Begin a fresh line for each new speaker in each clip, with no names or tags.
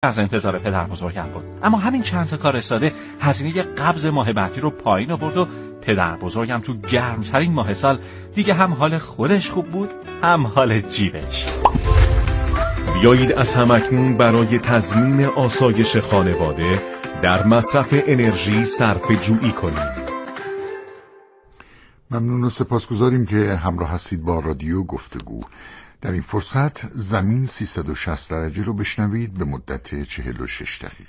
از انتظار پدر بزرگم بود. اما همین چند تا کار ساده هزینه قبض ماه بعدی رو پایین آورد و پدر بزرگم تو گرمترین ماه سال دیگه هم حال خودش خوب بود هم حال جیبش.
بیایید از همکنون برای تضمین آسایش خانواده در مصرف انرژی صرفه جویی کنیم.
ممنون و سپاسگزاریم که همراه هستید با رادیو گفتگو. در این فرصت زمین 360 درجه رو بشنوید به مدت 46 دقیقه.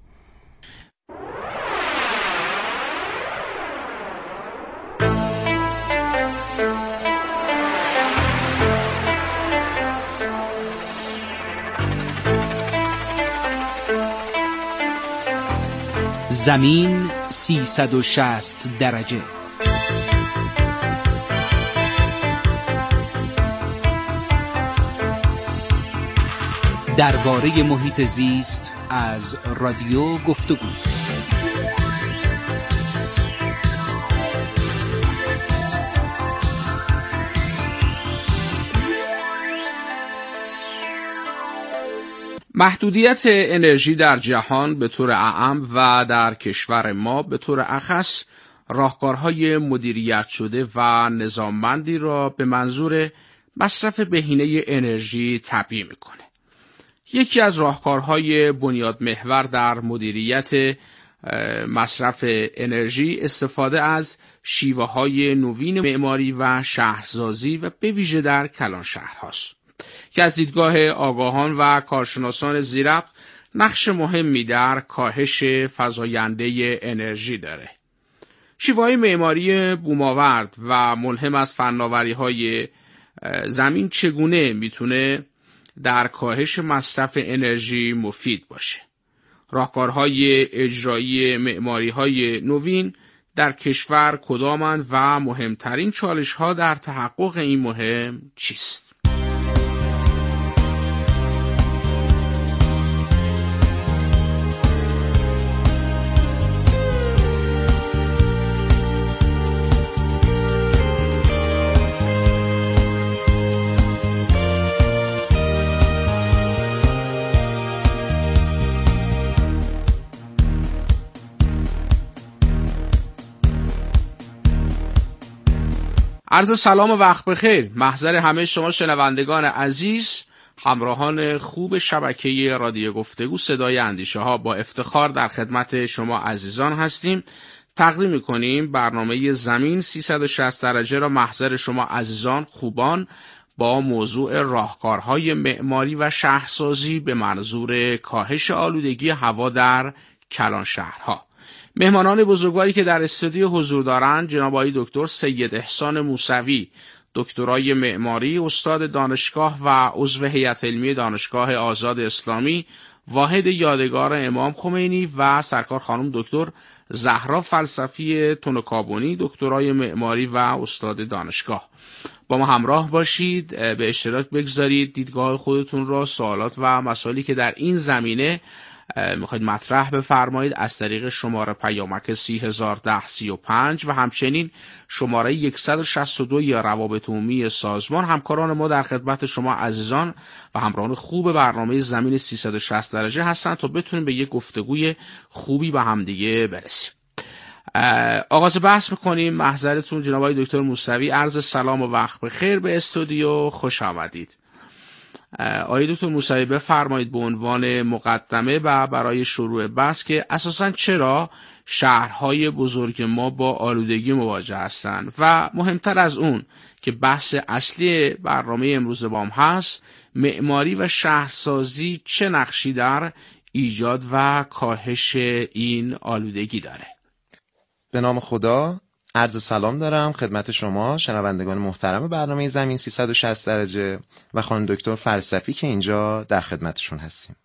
زمین 360 درجه. درباره محیط زیست از رادیو گفتگو. محدودیت انرژی در جهان به طور اعم و در کشور ما به طور اخص راهکارهای مدیریت شده و نظاممندی را به منظور مصرف بهینه انرژی تبیین می‌کند. یکی از راهکارهای بنیاد محور در مدیریت مصرف انرژی استفاده از شیوه‌های نوین معماری و شهرسازی و به ویژه در کلان شهرهاست که از دیدگاه آگاهان و کارشناسان ذی‌ربط نقش مهمی در کاهش فزاینده انرژی داره. شیوه‌های معماری بوم‌آورد و ملهم از فناوری‌های زمین چگونه میتونه در کاهش مصرف انرژی مفید باشه؟ راهکارهای اجرایی معماری‌های نوین در کشور کدامند و مهمترین چالش‌ها در تحقق این مهم چیست؟ عرض سلام و وقت بخیر. محضر همه شما شنوندگان عزیز، همراهان خوب شبکه رادیو گفتگو صدای اندیشه ها، با افتخار در خدمت شما عزیزان هستیم. تقدیم می‌کنیم برنامه زمین 360 درجه را محضر شما عزیزان خوبان با موضوع راهکارهای معماری و شهرسازی به منظور کاهش آلودگی هوا در کلان شهرها. مهمانان بزرگواری که در استودیو حضور دارند جناب آقای دکتر سید احسان موسوی، دکترای معماری، استاد دانشگاه و عضو هیئت علمی دانشگاه آزاد اسلامی، واحد یادگار امام خمینی، و سرکار خانم دکتر زهرا فلسفی تنکابونی، دکترای معماری و استاد دانشگاه. با ما همراه باشید، به اشتراک بگذارید دیدگاه خودتون را، سوالات و مسائلی که در این زمینه میخواید مطرح بفرمایید از طریق شماره پیامک 301035 و همچنین شماره 162 یا روابط عمومی سازمان. همکاران ما در خدمت شما عزیزان و همراهان خوب برنامه زمین 360 درجه هستند تا بتونیم به یک گفتگوی خوبی با همدیگه برسیم. آغاز بحث میکنیم. محضرتون جناب آقای دکتر موسوی. عرض سلام و وقت بخیر به استودیو، خوش آمدید. آقای دکتر موسوی بفرمایید به عنوان مقدمه و برای شروع بحث که اساساً چرا شهرهای بزرگ ما با آلودگی مواجه هستند و مهمتر از اون که بحث اصلی برنامه امروز بام هست، معماری و شهرسازی چه نقشی در ایجاد و کاهش این آلودگی داره؟
به نام خدا، عرض سلام دارم خدمت شما شنوندگان محترم برنامه زمین 360 درجه و خانم دکتر فلسفی که اینجا در خدمتشون هستیم.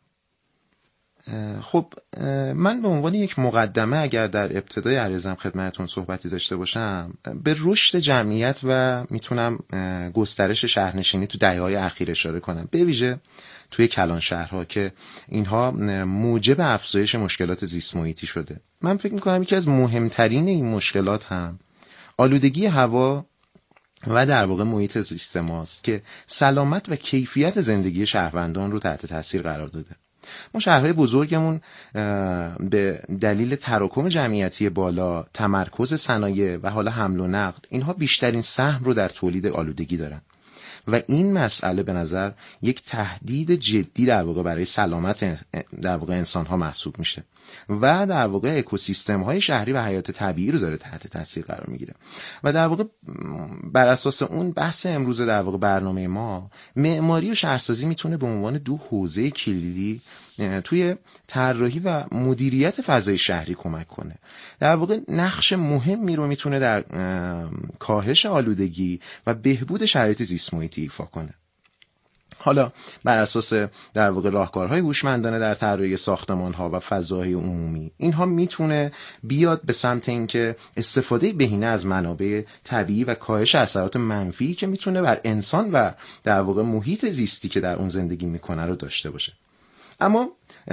خب من به عنوان یک مقدمه اگر در ابتدای عرضم خدمتتون صحبتی داشته باشم، به رشد جمعیت و میتونم گسترش شهرنشینی تو دهه‌های اخیر اشاره کنم، به ویژه توی کلان شهرها که اینها موجب افزایش مشکلات زیست محیطی شده. من فکر میکنم یکی از مهمترین این مشکلات هم آلودگی هوا و در واقع محیط زیست ماست که سلامت و کیفیت زندگی شهروندان رو تحت تاثیر قرار داده. ما شهرهای بزرگمون به دلیل تراکم جمعیتی بالا، تمرکز صنایع و حالا حمل و نقل، اینها بیشترین سهم رو در تولید آلودگی دارن و این مسئله به نظر یک تهدید جدی در واقع برای سلامت در واقع انسان ها محسوب میشه و در واقع اکوسیستم های شهری و حیات طبیعی رو داره تحت تاثیر قرار میگیره. و در واقع بر اساس اون بحث امروز در واقع برنامه ما، معماری و شهرسازی میتونه به عنوان دو حوزه کلیدی توی طراحی و مدیریت فضای شهری کمک کنه. در واقع نقش مهمی رو میتونه در کاهش آلودگی و بهبود شرایط زیست محیطی ایفا کنه. حالا بر اساس در واقع راهکارهای هوشمندانه در طراحی ساختمان‌ها و فضاهای عمومی، اینها میتونه بیاد به سمت اینکه استفاده بهینه از منابع طبیعی و کاهش اثرات منفی که میتونه بر انسان و در واقع محیط زیستی که در اون زندگی میکنه رو داشته باشه. اما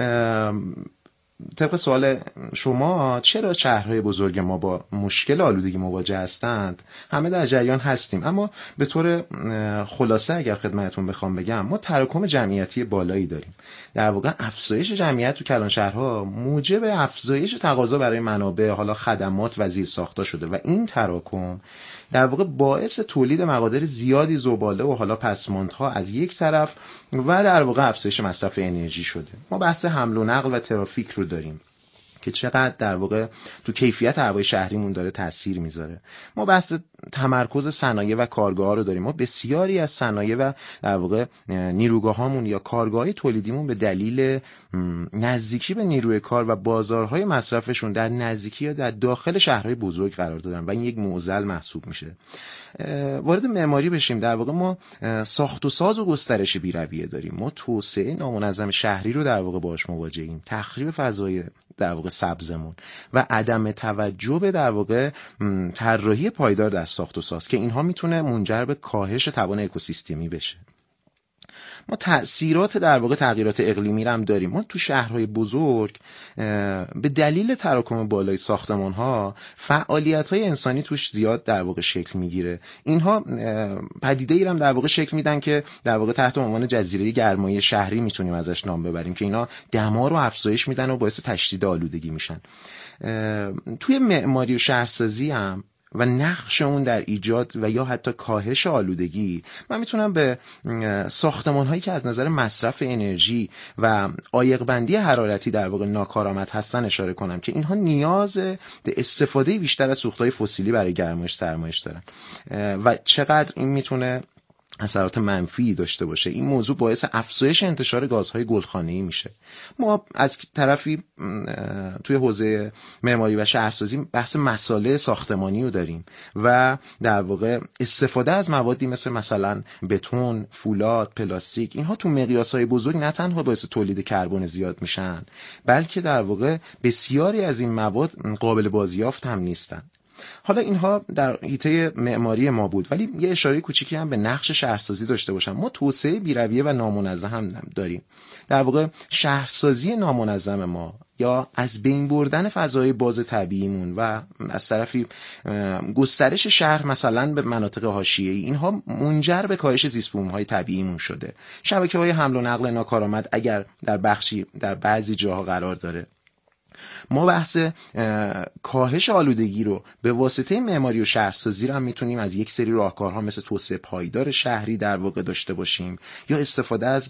طبق سوال شما، چرا شهرهای بزرگ ما با مشکل آلودگی مواجه هستند؟ همه در جریان هستیم، اما به طور خلاصه اگر خدمتتون بخوام بگم، ما تراکم جمعیتی بالایی داریم. در واقع افزایش جمعیت تو کلان شهرها موجب افزایش تقاضا برای منابع، حالا خدمات و زیرساخت‌ها شده و این تراکم در واقع باعث تولید مقادیر زیادی زباله و حالا پسماندها از یک طرف و در واقع افزایش مصرف انرژی شده. ما بحث حمل و نقل و ترافیک رو داریم که چقدر در واقع تو کیفیت هوای شهریمون داره تأثیر میذاره. ما بحث تمرکز صنایع و کارگاه‌ها رو داریم. ما بسیاری از صنایع و در واقع نیروگاهامون یا کارگاه‌های تولیدیمون به دلیل نزدیکی به نیروی کار و بازارهای مصرفشون در نزدیکی یا در داخل شهرهای بزرگ قرار دارن و این یک معضل محسوب میشه. وارد معماری بشیم. در واقع ما ساخت و ساز و گسترش بی‌رویه داریم. ما توسعه نامنظم شهری رو در واقع باهاش مواجهیم. تخریب فضای در واقع سبزمون و عدم توجه به در واقع طراحی پایدار در ساخت و ساز که اینها میتونه منجر به کاهش توان اکوسیستمی بشه. ما تأثیرات در واقع تغییرات اقلیمی رو هم داریم. ما تو شهرهای بزرگ به دلیل تراکم بالای ساختمان‌ها فعالیت‌های انسانی توش زیاد در واقع شکل میگیره. اینها پدیده‌ای هم در واقع شکل میدن که در واقع تحت عنوان جزیره گرمایی شهری میتونیم ازش نام ببریم که اینا دما رو افزایش میدن و باعث تشدید آلودگی میشن. توی معماری و شهرسازی هم و نقش اون در ایجاد و یا حتی کاهش آلودگی، من میتونم به ساختمان‌هایی که از نظر مصرف انرژی و عایق بندی حرارتی در واقع ناکارآمد هستن اشاره کنم که اینها نیاز به استفاده بیشتر از سوخت‌های فسیلی برای گرمایش سرمایش دارن و چقدر این میتونه اثرات منفی داشته باشه. این موضوع باعث افزایش انتشار گازهای گلخانه‌ای میشه. ما از طرفی توی حوزه معماری و شهرسازی بحث مساله ساختمانی رو داریم و در واقع استفاده از موادی مثلا بتون، فولاد، پلاستیک، اینها تو مقیاس‌های بزرگ نه تنها باعث تولید کربن زیاد میشن، بلکه در واقع بسیاری از این مواد قابل بازیافت هم نیستن. حالا اینها در حیطه معماری ما بود، ولی یه اشاره کوچیکی هم به نقش شهرسازی داشته باشم. ما توسعه بی‌رویه و نامنظم هم داریم. در واقع شهرسازی نامنظم ما یا از بین بردن فضای باز طبیعیمون و از طرفی گسترش شهر مثلا به مناطق حاشیه‌ای، اینها منجر به کاهش زیست‌بوم‌های طبیعیمون شده. شبکه‌های حمل و نقل ناکارآمد اگر در بعضی جاها قرار داره، ما بحث کاهش آلودگی رو به واسطه معماری و شهرسازی رو هم میتونیم از یک سری راهکارها مثل توسعه پایدار شهری در واقع داشته باشیم یا استفاده از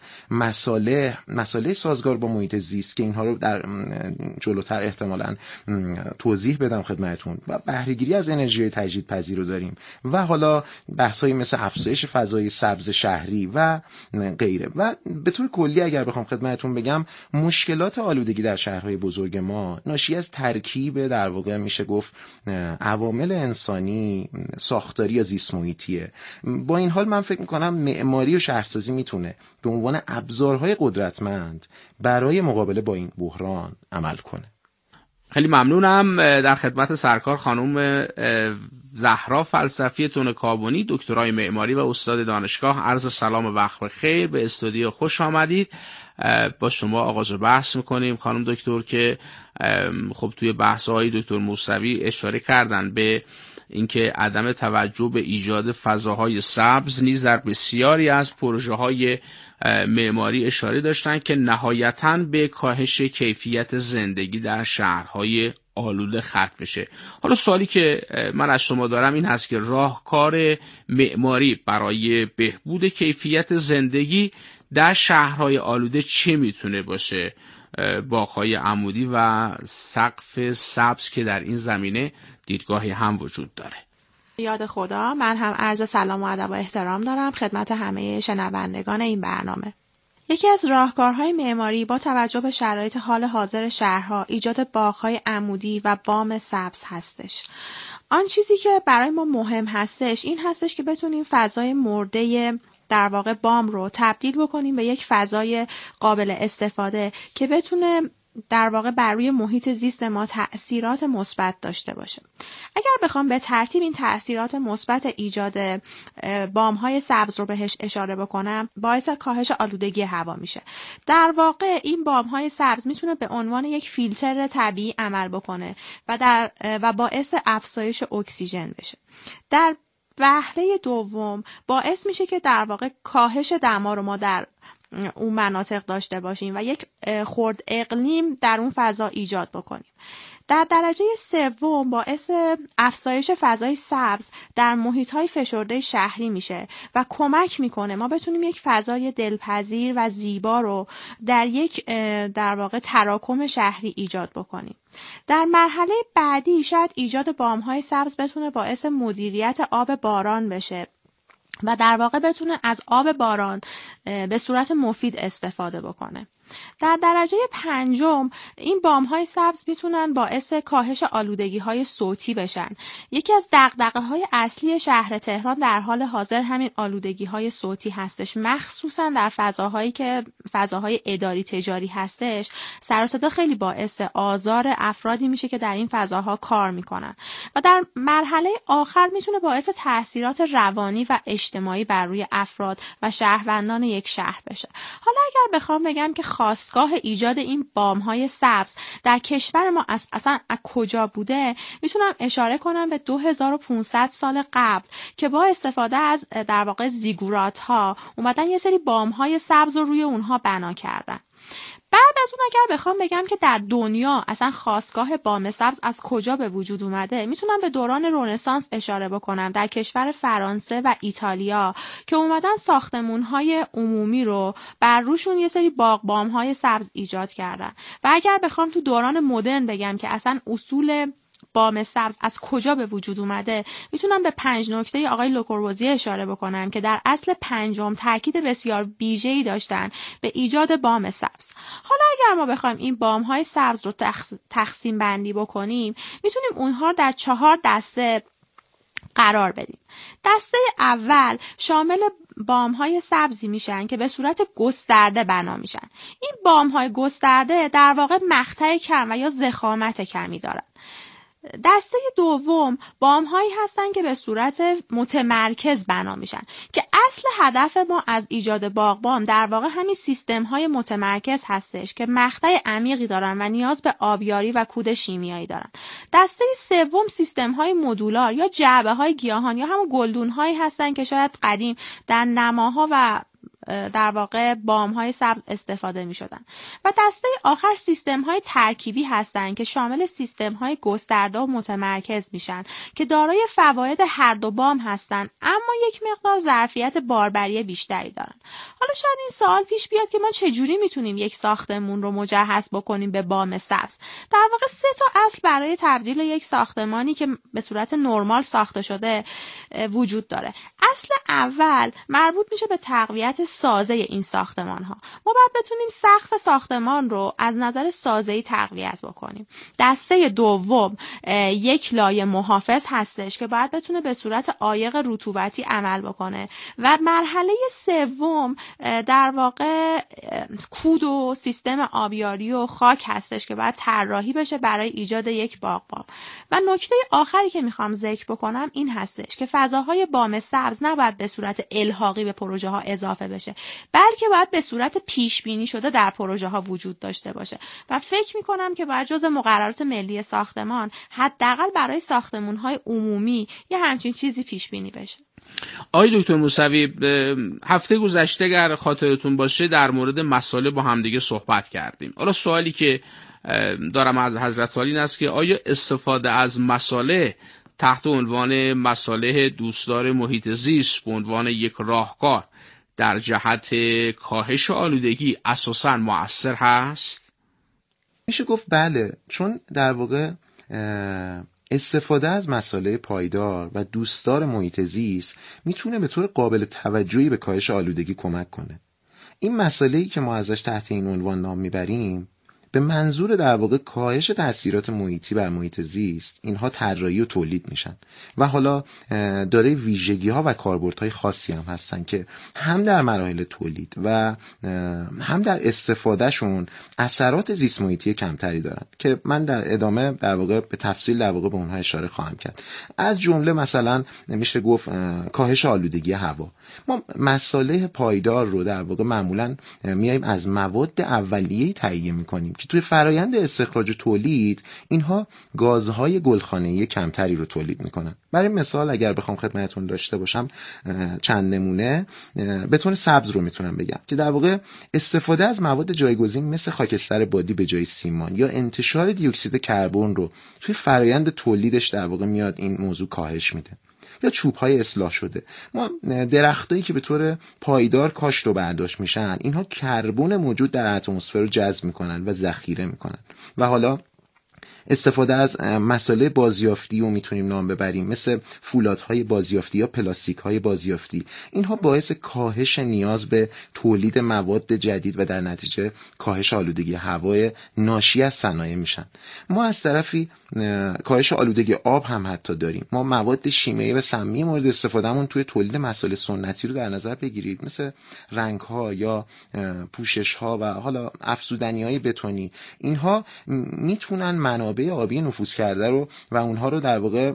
مسائل سازگار با محیط زیست که اینها رو در جلوتر احتمالاً توضیح بدم خدمتتون و بهره‌گیری از انرژی تجدیدپذیر رو داریم و حالا بحث‌هایی مثل افزایش فضای سبز شهری و غیره. و به طور کلی اگر بخوام خدمتتون بگم، مشکلات آلودگی در شهرهای بزرگ ما ناشی از ترکیب در واقع میشه گفت عوامل انسانی، ساختاری یا زیست محیطیه. با این حال من فکر میکنم معماری و شهرسازی میتونه به عنوان ابزارهای قدرتمند برای مقابله با این بحران عمل کنه.
خیلی ممنونم. در خدمت سرکار خانم زهرا فلسفی تون کابونی، دکترای معماری و استاد دانشگاه، عرض سلام و وقت بخیر. به استودیو خوش آمدید. با شما آغاز بحث میکنیم. خانم دکتر که خب توی بحث‌های دکتر موسوی اشاره کردن به اینکه عدم توجه به ایجاد فضاهای سبز نیز در بسیاری از پروژه‌های معماری اشاره داشتن که نهایتاً به کاهش کیفیت زندگی در شهرهای آلوده ختم بشه. حالا سوالی که من از شما دارم این هست که راهکار معماری برای بهبود کیفیت زندگی در شهرهای آلوده چه میتونه باشه؟ باغ‌های عمودی و سقف سبز که در این زمینه دیدگاهی هم وجود داره.
یاد خدا، من هم عرض سلام و ادب و احترام دارم خدمت همه شنوندگان این برنامه. یکی از راهکارهای معماری با توجه به شرایط حال حاضر شهرها ایجاد باغ‌های عمودی و بام سبز هستش. آن چیزی که برای ما مهم هستش این هستش که بتونیم فضای مرده در واقع بام رو تبدیل بکنیم به یک فضای قابل استفاده که بتونه در واقع بر روی محیط زیست ما تأثیرات مثبت داشته باشه. اگر بخوام به ترتیب این تأثیرات مثبت ایجاد بام‌های سبز رو بهش اشاره بکنم، باعث کاهش آلودگی هوا میشه. در واقع این بام‌های سبز میتونه به عنوان یک فیلتر طبیعی عمل بکنه و باعث افزایش اکسیژن بشه. در وهله دوم باعث میشه که در واقع کاهش دما رو ما در اون مناطق داشته باشیم و یک خرد اقلیم در اون فضا ایجاد بکنیم. در درجه سوم باعث افزایش فضای سبز در محیط‌های فشرده شهری میشه و کمک میکنه ما بتونیم یک فضای دلپذیر و زیبا رو در یک در واقع تراکم شهری ایجاد بکنیم. در مرحله بعدی شاید ایجاد بام‌های سبز بتونه باعث مدیریت آب باران بشه و در واقع بتونه از آب باران به صورت مفید استفاده بکنه. در درجه پنجم این بام‌های سبز میتونن باعث کاهش آلودگی‌های صوتی بشن. یکی از دغدغه‌های اصلی شهر تهران در حال حاضر همین آلودگی‌های صوتی هستش، مخصوصا در فضاهایی که فضاهای اداری تجاری هستش. سر و صدا خیلی باعث آزار افرادی میشه که در این فضاها کار میکنن و در مرحله آخر میتونه باعث تاثیرات روانی و اجتماعی بر روی افراد و شهروندان یک شهر بشه. حالا اگر بخوام بگم که خاستگاه ایجاد این بام‌های سبز در کشور ما اصلا از کجا بوده، میتونم اشاره کنم به 2500 سال قبل که با استفاده از در واقع زیگورات‌ها اومدن یه سری بام‌های سبز رو روی اونها بنا کردن. بعد از اون اگر بخوام بگم که در دنیا اصلا خاستگاه بام سبز از کجا به وجود اومده، میتونم به دوران رنسانس اشاره بکنم در کشور فرانسه و ایتالیا که اومدن ساختمون‌های عمومی رو بر روشون یه سری بام‌های سبز ایجاد کردن. و اگر بخوام تو دوران مدرن بگم که اصلا اصول بام سبز از کجا به وجود اومده، میتونم به 5 نکته آقای لوکوروزیه اشاره بکنم که در اصل پنجم تاکید بسیار ویژه‌ای داشتن به ایجاد بام سبز. حالا اگر ما بخوایم این بام‌های سبز رو تقسیم بندی بکنیم، میتونیم اونها در 4 دسته قرار بدیم. دسته اول شامل بام‌های سبزی میشن که به صورت گسترده بنا میشن. این بام‌های گسترده در واقع مقطع کم و یا ضخامت کمی دارن. دسته دوم بام‌هایی هستن که به صورت متمرکز بنا میشن که اصل هدف ما از ایجاد باغبان در واقع همین سیستم‌های متمرکز هستش که مقطع عمیقی دارن و نیاز به آبیاری و کود شیمیایی دارن. دسته سوم سیستم‌های مدولار یا جعبه‌های گیاهان یا همون گلدون‌هایی هستن که شاید قدیم در نماها و در واقع بام‌های سبز استفاده می‌شدن. و دسته آخر سیستم‌های ترکیبی هستند که شامل سیستم‌های گسترده و متمرکز میشن که دارای فواید هر دو بام هستند اما یک مقدار ظرفیت باربری بیشتری دارن. حالا شاید این سوال پیش بیاد که ما چجوری میتونیم یک ساختمون رو مجهز بکنیم به بام سبز؟ در واقع 3 تا اصل برای تبدیل یک ساختمانی که به صورت نرمال ساخته شده وجود داره. اصل اول مربوط میشه به تقویت سازه این ساختمان ها. ما باید بتونیم سقف ساختمان رو از نظر سازه‌ای تقویت بکنیم. دسته دوم یک لایه محافظ هستش که باید بتونه به صورت عایق رطوبتی عمل بکنه و مرحله سوم در واقع کود و سیستم آبیاری و خاک هستش که باید طراحی بشه برای ایجاد یک باغبان. و نکته آخری که میخوام ذکر بکنم این هستش که فضاهای بام سبز نباید به صورت الحاقی به پروژه ها اضافه بشه. باشه، بلکه باید به صورت پیش بینی شده در پروژه ها وجود داشته باشه و فکر میکنم که باید جزء مقررات ملی ساختمان حداقل برای ساختمان های عمومی یه همچین چیزی پیش بینی بشه.
آقای دکتر موسوی، هفته گذشته اگر خاطرتون باشه در مورد مسائل با همدیگه صحبت کردیم. حالا سوالی که دارم از حضرت عالی این است که آیا استفاده از مصالح تحت عنوان مصالح دوستدار محیط زیست به عنوان یک راهکار در جهت کاهش آلودگی اساساً مؤثر هست؟
میشه گفت بله، چون در واقع استفاده از مصالح پایدار و دوستدار محیط زیست میتونه به طور قابل توجهی به کاهش آلودگی کمک کنه. این مصالحی که ما ازش تحت این عنوان نام میبریم به منظور در واقع کاهش تأثیرات محیطی بر محیط زیست اینها طراحی و تولید میشن و حالا داره ویژگی‌ها و کاربردهای خاصی هم هستن که هم در مراحل تولید و هم در استفادهشون اثرات زیست محیطی کمتری دارن که من در ادامه در واقع به تفصیل در واقع به اونها اشاره خواهم کرد. از جمله مثلا میشه گفت کاهش آلودگی هوا. ما مصالح پایدار رو در واقع معمولا میایم از مواد اولیه‌ای تهیه میکنیم که توی فرایند استخراج و تولید اینها گازهای گلخانه‌ای کمتری رو تولید میکنن. برای مثال اگر بخوام خدمتتون داشته باشم چند نمونه بتون سبز رو میتونم بگم که در واقع استفاده از مواد جایگزین مثل خاکستر بادی به جای سیمان یا انتشار دی اکسید کربن رو توی فرایند تولیدش در واقع میاد این موضوع کاهش میده. یا چوب‌های اصلاح شده. ما درختایی که به طور پایدار کاشت و برداشت میشن اینها کربن موجود در اتمسفر رو جذب میکنن و ذخیره میکنن. و حالا استفاده از مصالح بازیافتی رو میتونیم نام ببریم مثل فولادهای بازیافتی یا پلاستیک‌های بازیافتی. اینها باعث کاهش نیاز به تولید مواد جدید و در نتیجه کاهش آلودگی هوای ناشی از صنایع میشن. ما از طرفی کاهش آلودگی آب هم حتی داریم. ما مواد شیمیایی و سمی مورد استفادهمون توی تولید مصالح سنتی رو در نظر بگیرید مثل رنگ‌ها یا پوشش‌ها و حالا افزودنی‌های بتونی. اینها میتونن منابع آبی نفوذ کرده رو و اونها رو در واقع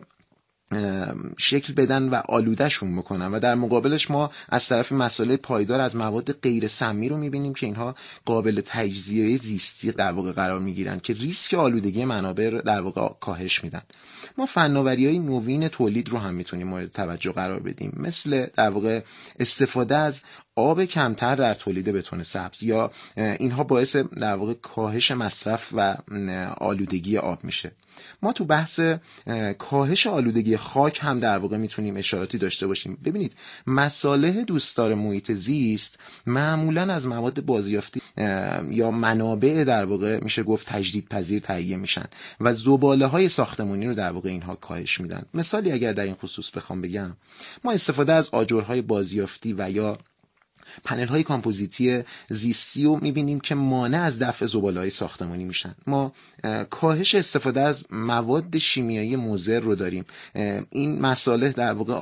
شکل بدن و آلودهشون بکنن و در مقابلش ما از طرف مصالح پایدار از مواد غیر سمی رو میبینیم که اینها قابل تجزیه زیستی در واقع قرار میگیرن که ریسک آلودگی منابع رو در واقع کاهش میدن. ما فناوری‌های نوین تولید رو هم میتونیم مورد توجه قرار بدیم مثل در واقع استفاده از آب کمتر در تولید بتون سبز یا اینها باعث در واقع کاهش مصرف و آلودگی آب میشه. ما تو بحث کاهش آلودگی خاک هم در واقع میتونیم اشاراتی داشته باشیم. ببینید مصالح دوستدار محیط زیست معمولا از مواد بازیافتی یا منابع در واقع میشه گفت تجدیدپذیر تهیه میشن و زباله‌های ساختمانی رو در واقع اینها کاهش میدن. مثالی اگر در این خصوص بخوام بگم، ما استفاده از آجرهای بازیافتی و یا پنل های کامپوزیتی زیستی رو میبینیم که مانع از دفع زباله‌های ساختمانی میشن. ما کاهش استفاده از مواد شیمیایی مضر رو داریم. این مصالح در واقع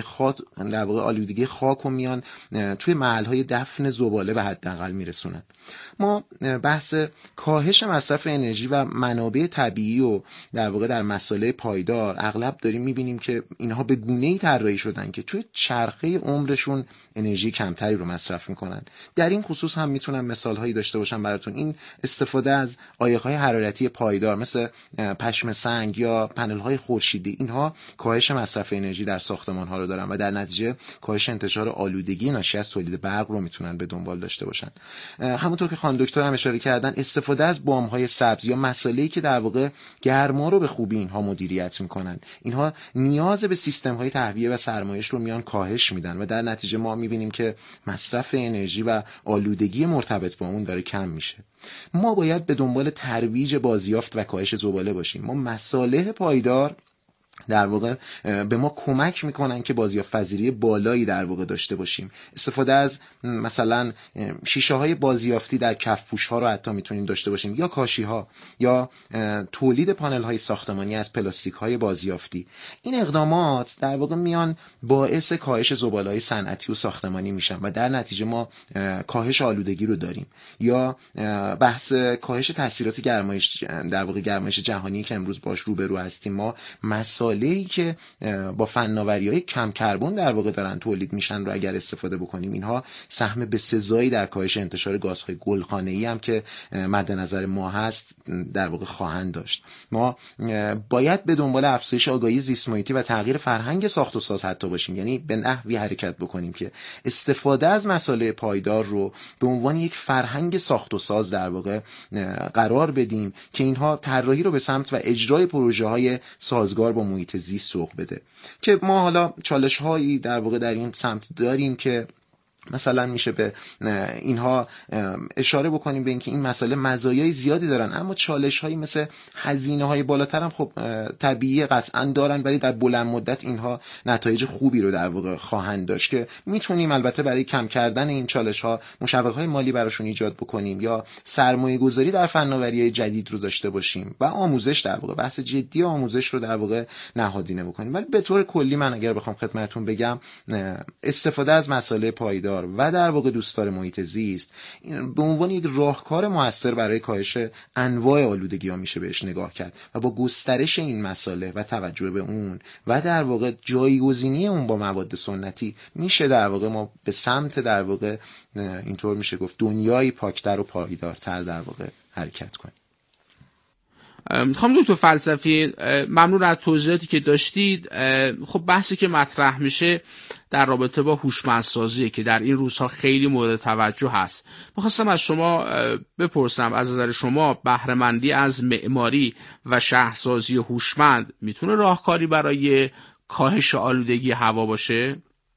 آلودگی خاک رو میان توی محل‌های دفن زباله به حداقل میرسونن. ما بحث کاهش مصرف انرژی و منابع طبیعی و در واقع در مصالح پایدار اغلب داریم میبینیم که اینها به گونه‌ای طراحی شدن که توی چرخه عمرشون انرژی کمتری رو مصرف میکنن. در این خصوص هم میتونم مثالهایی داشته باشم براتون. این استفاده از عایق‌های حرارتی پایدار مثل پشم سنگ یا پنل‌های خورشیدی، اینها کاهش مصرف انرژی در ساختمان‌ها رو دارن و در نتیجه کاهش انتشار آلودگی ناشی از تولید برق رو میتونن به دنبال داشته باشن. همونطور که خانم دکتر هم اشاره کردن استفاده از بام‌های سبز یا مساله‌ای که در واقع گرما رو به خوبی اینها مدیریت میکنن، اینها نیاز به سیستم‌های تهویه و سرمایش رو میان کاهش میدن و در نتیجه ما میبینیم که مصرف انرژی و آلودگی مرتبط با اون داره کم میشه. ما باید به دنبال ترویج بازیافت و کاهش زباله باشیم. ما مصالح پایدار در واقع به ما کمک میکنن که بازیافت پذیری بالایی در واقع داشته باشیم. استفاده از مثلا شیشه های بازیافتی در کفپوش ها رو حتی میتونیم داشته باشیم یا کاشی ها یا تولید پانل های ساختمانی از پلاستیک های بازیافتی. این اقدامات در واقع میان باعث کاهش زباله های صنعتی و ساختمانی میشن و در نتیجه ما کاهش آلودگی رو داریم. یا بحث کاهش تاثیرات گرمایش در واقع گرمایش جهانی که امروز باش روبرو هستیم، ما مسائل مصالحی که با فناوری‌های کم کربن در واقع دارن تولید میشن رو اگر استفاده بکنیم، اینها سهم بسزایی در کاهش انتشار گازهای گلخانه‌ای هم که مد نظر ما هست در واقع خواهند داشت. ما باید به دنبال افزایش آگاهی زیست محیطی و تغییر فرهنگ ساخت و ساز حتی باشیم، یعنی به نحوی حرکت بکنیم که استفاده از مصالح پایدار رو به عنوان یک فرهنگ ساخت و ساز در واقع قرار بدیم که اینها طراحی رو به سمت و اجرای پروژه‌های سازگار با محیط زیست سوق بده. که ما حالا چالش‌هایی در واقع در این سمت داریم که مثلا میشه به اینها اشاره بکنیم به اینکه این مسئله مزایای زیادی دارن، اما چالش‌هایی مثل هزینه‌های بالاتر هم خب طبیعی قطعاً دارن، ولی در بلند مدت اینها نتایج خوبی رو در واقع خواهند داشت که میتونیم البته برای کم کردن این چالش‌ها مشوق‌های مالی براشون ایجاد بکنیم یا سرمایه‌گذاری در فناوری‌های جدید رو داشته باشیم و آموزش در واقع بحث جدی آموزش رو در واقع نهادینه بکنیم. ولی به طور کلی من اگر بخوام خدمتتون بگم استفاده از مسائل پایدار و در واقع دوستدار محیط زیست به عنوان یک راهکار موثر برای کاهش انواع آلودگی‌ها میشه بهش نگاه کرد و با گسترش این مسائل و توجه به اون و در واقع جایگزینی اون با مواد سنتی میشه در واقع ما به سمت در واقع اینطور میشه گفت دنیایی پاکتر و پایدارتر در واقع حرکت کنیم.
خانم دکتر فلسفی، ممنون از توضیحاتی که داشتید. خب بحثی که مطرح میشه در رابطه با هوشمندسازی که در این روزها خیلی مورد توجه هست. می‌خواستم از شما بپرسم، از نظر شما بهره‌مندی از معماری و شهرسازی هوشمند میتونه راهکاری برای کاهش آلودگی هوا باشه؟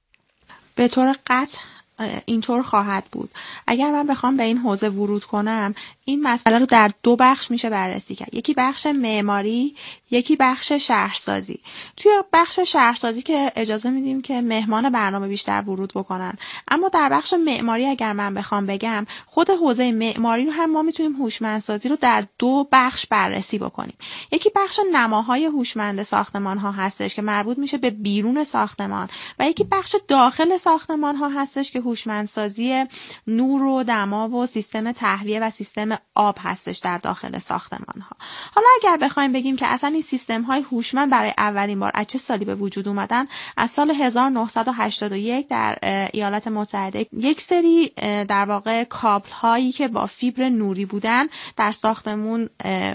به طور قطع اینطور خواهد بود. اگر من بخوام به این حوزه ورود کنم، این مسئله رو در دو بخش میشه بررسی کرد. یکی بخش معماری، یکی بخش شهرسازی. توی بخش شهرسازی که اجازه میدیم که مهمان برنامه بیشتر ورود بکنن، اما در بخش معماری اگر من بخوام بگم، خود حوزه معماری رو هم ما میتونیم هوشمندسازی رو در دو بخش بررسی بکنیم. یکی بخش نماهای هوشمند ساختمان ها هستش که مربوط میشه به بیرون ساختمان و یکی بخش داخل ساختمان ها هستش که هوشمندسازی نور و دما و سیستم تهویه و سیستم آب هستش در داخل ساختمان ها. حالا اگر بخوایم بگیم که اصلا این سیستم های هوشمند برای اولین بار از چه سالی به وجود اومدن، از سال 1981 در ایالات متحده یک سری در واقع کابل هایی که با فیبر نوری بودن در ساختمون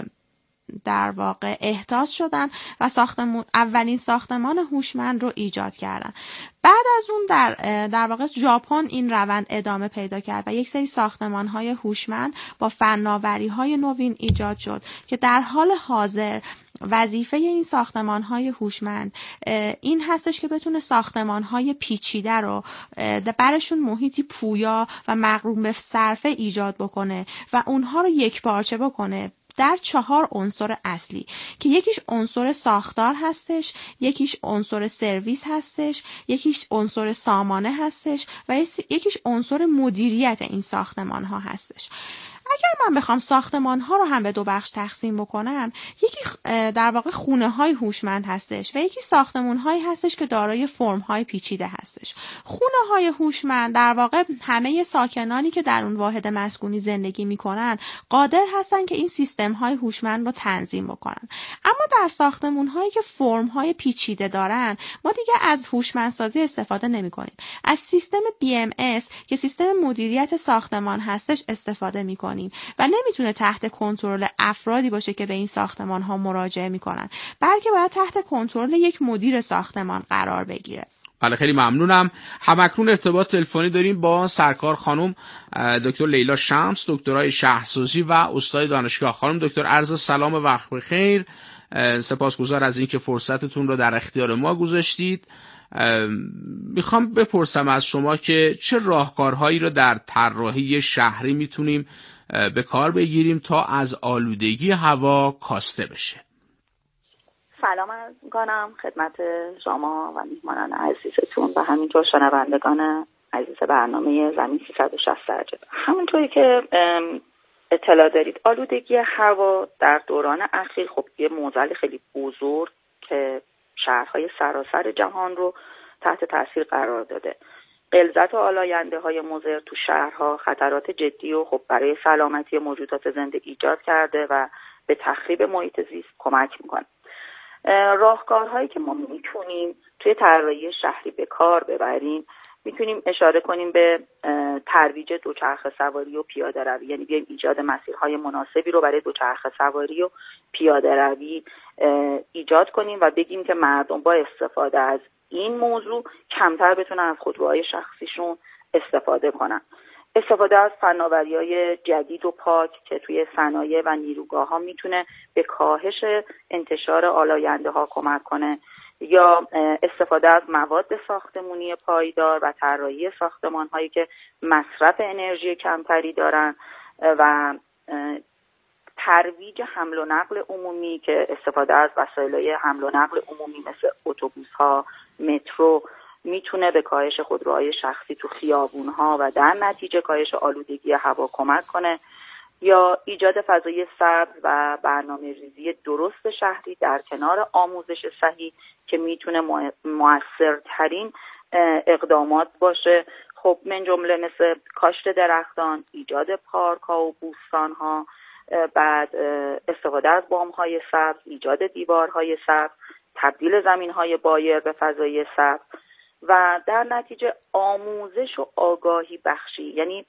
در واقع احداث شدن و اولین ساختمان هوشمند رو ایجاد کردن. بعد از اون در واقع ژاپن این روند ادامه پیدا کرد و یک سری ساختمان‌های هوشمند با فناوری‌های نوین ایجاد شد که در حال حاضر وظیفه این ساختمان‌های هوشمند این هستش که بتونه ساختمان‌های پیچیده رو برشون محیطی پویا و مقرون به صرفه ایجاد بکنه و اونها رو یکپارچه بکنه در 4 عنصر اصلی که یکیش عنصر ساختار هستش، یکیش عنصر سرویس هستش، یکیش عنصر سامانه هستش و یکیش عنصر مدیریت این ساختمان ها هستش. اگر من بخوام ساختمان ها رو هم به دو بخش تقسیم بکنم، یکی در واقع خونه های هوشمند هستش و یکی ساختمون هایی هستش که دارای فرم های پیچیده هستش. خونه های هوشمند در واقع همه ساکنانی که در اون واحد مسکونی زندگی میکنن قادر هستن که این سیستم های هوشمند رو تنظیم بکنن. اما در ساختمون هایی که فرم های پیچیده دارن ما دیگه از هوشمندسازی استفاده نمی کنیم. از سیستم BMS که سیستم مدیریت ساختمان هستش استفاده میکنیم و نمیتونه تحت کنترل افرادی باشه که به این ساختمان ها مراجعه میکنن، بلکه باید تحت کنترل یک مدیر ساختمان قرار بگیره.
بله، خیلی ممنونم. همکنون ارتباط تلفنی داریم با سرکار خانم دکتر لیلا شمس، دکترای شهرسازی و استاد دانشگاه. خانم دکتر، عرض سلام و وقت بخیر. سپاسگزار از اینکه فرصتتون رو در اختیار ما گذاشتید. میخوام بپرسم از شما که چه راهکارهایی رو در طراحی شهری میتونیم به کار بگیریم تا از آلودگی هوا کاسته بشه.
سلام عرض می‌کنم خدمت شما و میهمانان عزیزتون و همینطور شنوندگان عزیز برنامه زمین 360 درجه. همونطوری که اطلاع دارید آلودگی هوا در دوران اخیر خب یه معضل خیلی بزرگ که شهرهای سراسر جهان رو تحت تاثیر قرار داده. غلظت و آلاینده‌های مضر تو شهرها خطرات جدی و خب برای سلامتی موجودات زنده ایجاد کرده و به تخریب محیط زیست کمک میکنه. راهکارهایی که ما میتونیم توی طراحی شهری به کار ببریم، میتونیم اشاره کنیم به ترویج دوچرخه سواری و پیاده روی، یعنی بیایم ایجاد مسیرهای مناسبی رو برای دوچرخه سواری و پیاده روی ایجاد کنیم و بگیم که مردم با استفاده از این موضوع کمتر بتونن از خودروهای شخصیشون استفاده کنن. استفاده از فناوری‌های جدید و پاک که توی صنایع و نیروگاه‌ها میتونه به کاهش انتشار آلاینده‌ها کمک کنه، یا استفاده از مواد ساختمانی پایدار و طراحی ساختمان‌هایی که مصرف انرژی کمتری دارن و ترویج حمل و نقل عمومی که استفاده از وسایل حمل و نقل عمومی مثل اتوبوس‌ها، مترو میتونه به کاهش خودروهای شخصی تو خیابون‌ها و در نتیجه کاهش آلودگی هوا کمک کنه، یا ایجاد فضای سبز و برنامه‌ریزی درست شهری در کنار آموزش صحیح که میتونه مؤثرترین اقدامات باشه. خب من جمله مثل کاشت درختان، ایجاد پارک‌ها و بوستان‌ها، بعد استفاده از بام‌های سبز، ایجاد دیوارهای سبز، تبدیل زمین‌های بایر به فضای سبز و در نتیجه آموزش و آگاهی بخشی. یعنی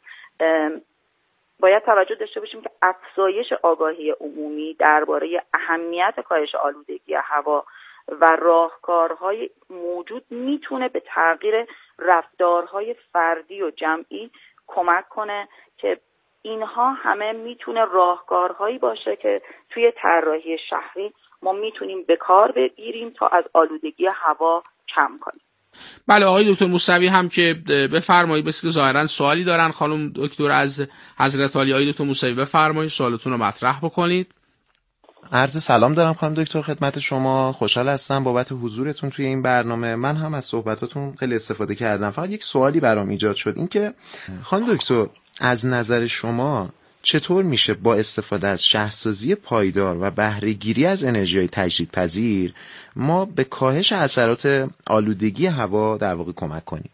باید توجه داشته باشیم که افزایش آگاهی عمومی درباره اهمیت کاهش آلودگی هوا و راهکارهای موجود میتونه به تغییر رفتارهای فردی و جمعی کمک کنه که اینها همه میتونه راهکارهایی باشه که توی طراحی شهری ما میتونیم به کار بگیریم تا از آلودگی هوا کم کنیم.
بله آقای دکتر موسوی هم که بفرمایید، بس که ظاهرا سوالی دارن خانم دکتر از حضرت عالی. آقای دکتر موسوی بفرمایید سوالتون رو مطرح بکنید.
عرض سلام دارم خانم دکتر خدمت شما. خوشحال هستم بابت حضورتون توی این برنامه. من هم از صحبتاتون خیلی استفاده کردم. فقط یک سوالی برام ایجاد شد، این که خانم دکتر از نظر شما چطور میشه با استفاده از شهرسازی پایدار و بهره‌گیری از انرژی‌های تجدیدپذیر ما به کاهش اثرات آلودگی هوا در واقع کمک کنیم؟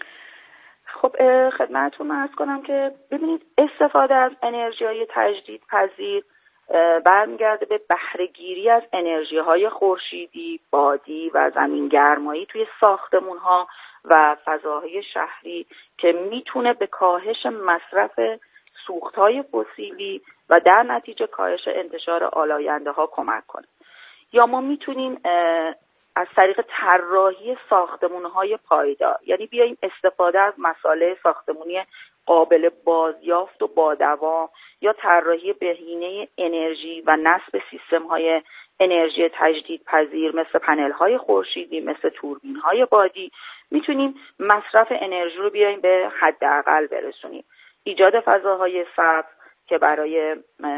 خب خدمتتون عرض کنم که ببینید استفاده از انرژی‌های تجدیدپذیر برمیگرده به بهره‌گیری از انرژی‌های خورشیدی، بادی و زمینگرمایی توی ساختمان‌ها و فضاهای شهری که میتونه به کاهش مصرف سوختهای فسیلی و در نتیجه کاهش انتشار آلاینده‌ها کمک کنه. یا ما میتونیم از طریق طراحی ساختمان‌های پایدار، یعنی بیاییم استفاده از مسائل ساختمانی قابل بازیافت و با دوام، یا طراحی بهینه انرژی و نصب سیستم‌های انرژی تجدیدپذیر مثل پنل‌های خورشیدی، مثل توربین‌های بادی، میتونیم مصرف انرژی رو بیاییم به حداقل برسونیم. ایجاد فضاهای سبز که برای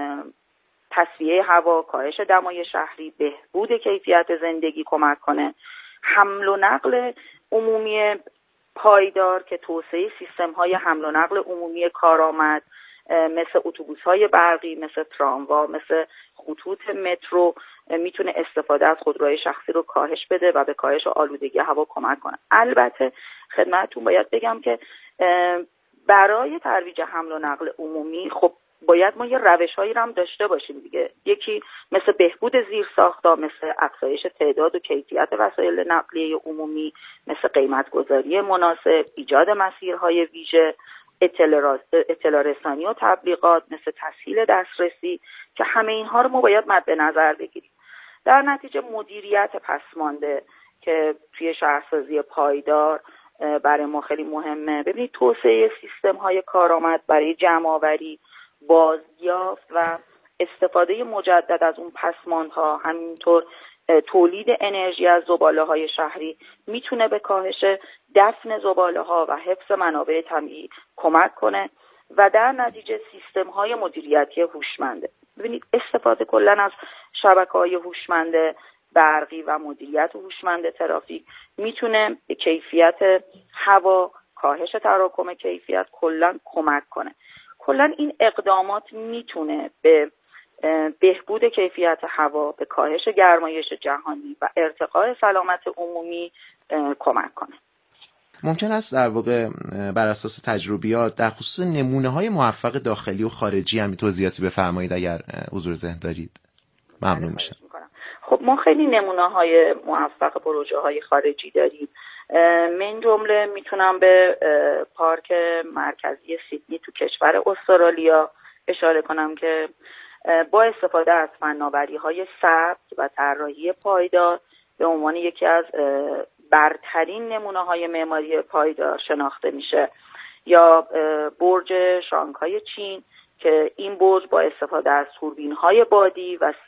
تصفیه هوا، کاهش دمای شهری، بهبود کیفیت زندگی کمک کنه. حمل و نقل عمومی پایدار که توسعه سیستم‌های حمل و نقل عمومی کارآمد مثل اتوبوس‌های برقی، مثل تراموا، مثل خطوط مترو میتونه استفاده از خودروهای شخصی رو کاهش بده و به کاهش آلودگی هوا کمک کنه. البته خدمتتون باید بگم که برای ترویج حمل و نقل عمومی خب باید ما یه روش‌هایی رو هم داشته باشیم دیگه. یکی مثل بهبود زیرساخت‌ها، مثل افزایش تعداد و کیفیت وسایل نقلیه عمومی، مثل قیمت‌گذاری مناسب، ایجاد مسیرهای ویژه، اطلاع رسانی و تبلیغات، مثل تسهیل دسترسی، که همه اینها رو ما باید مد نظر بگیریم. در نتیجه مدیریت پسمانده که توی شهرسازی پایدار برای ما خیلی مهمه. ببینید توسعه سیستم‌های کارآمد برای جمع‌آوری، بازیافت و استفاده مجدد از اون پسماندها، همینطور تولید انرژی از زباله‌های شهری میتونه به کاهش دفن زباله‌ها و حفظ منابع طبیعی کمک کنه و در نتیجه سیستم‌های مدیریتی هوشمنده. ببینید استفاده کلاً از شبکه‌های هوشمند برقی و مدیریت هوشمند ترافیک میتونه به کیفیت هوا، کاهش تراکم کیفیت کلاً کمک کنه. کلاً این اقدامات میتونه به بهبود کیفیت هوا، به کاهش گرمایش جهانی و ارتقاء سلامت عمومی کمک کنه.
ممکن است در واقع بر اساس تجربیات در خصوص نمونه‌های موفق داخلی و خارجی هم توضیحاتی بفرمایید اگر حضور ذهن دارید؟ ممنون میشم.
خب ما خیلی نمونه‌های موفق پروژه‌های خارجی داریم. من جمله میتونم به پارک مرکزی سیدنی تو کشور استرالیا اشاره کنم که با استفاده از فناوری‌های سبز و طراحی پایدار به عنوان یکی از برترین نمونه‌های معماری پایدار شناخته میشه. یا برج شانگهای چین که این برج با استفاده از توربین‌های بادی و